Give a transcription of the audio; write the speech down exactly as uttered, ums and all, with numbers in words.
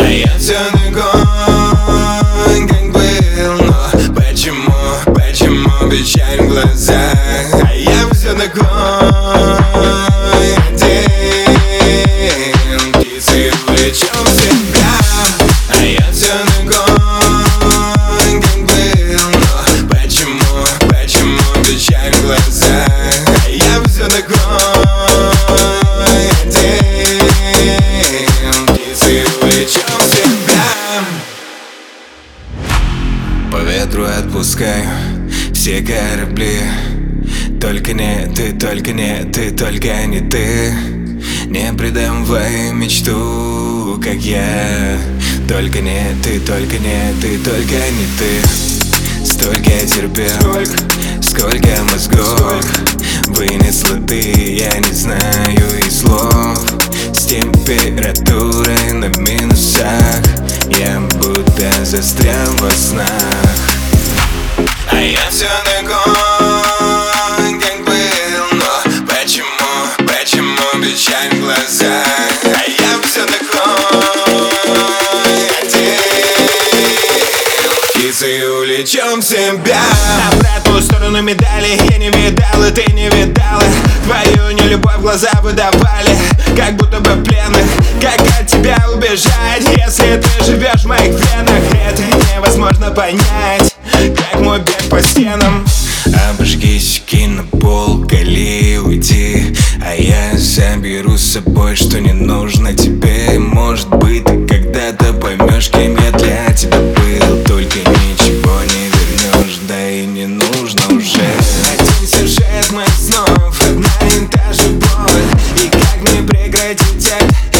я все такой, как был. Но почему, почему печаль в глазах? А я все такой один. Птицы увлечем себя. А я все такой, как был. Но почему, почему печаль в глазах? А я все такой один. Птицы увлечем себя. По ветру отпускаю все корабли. Только не ты, только не ты, только не ты. Не предам твою мечту, как я. Только не ты, только не ты, только не ты. Столько терпел, сколько, сколько мозгов вынесла ты, я не знаю и слов. С температурой на минусах я будто застрял во снах. А я все такой, как был. Но почему, почему печаль в глазах? А я все такой один. Птицы увлечем себя. Обратную сторону медали я не видал, и ты не видала. Твою нелюбовь глаза выдавали, как будто бы пленных. Как от тебя убежать, если ты живешь в моих венах? Это невозможно понять, как мой бег по стенам. Обожгись, кинь на пол, кали, уйди. А я заберу с собой, что не нужно тебе. Может быть, ты когда-то поймешь, кем я для тебя был. Только ничего не вернешь, да и не нужно уже. Один сюжет моих снов, одна и та же боль. И как мне прекратить это?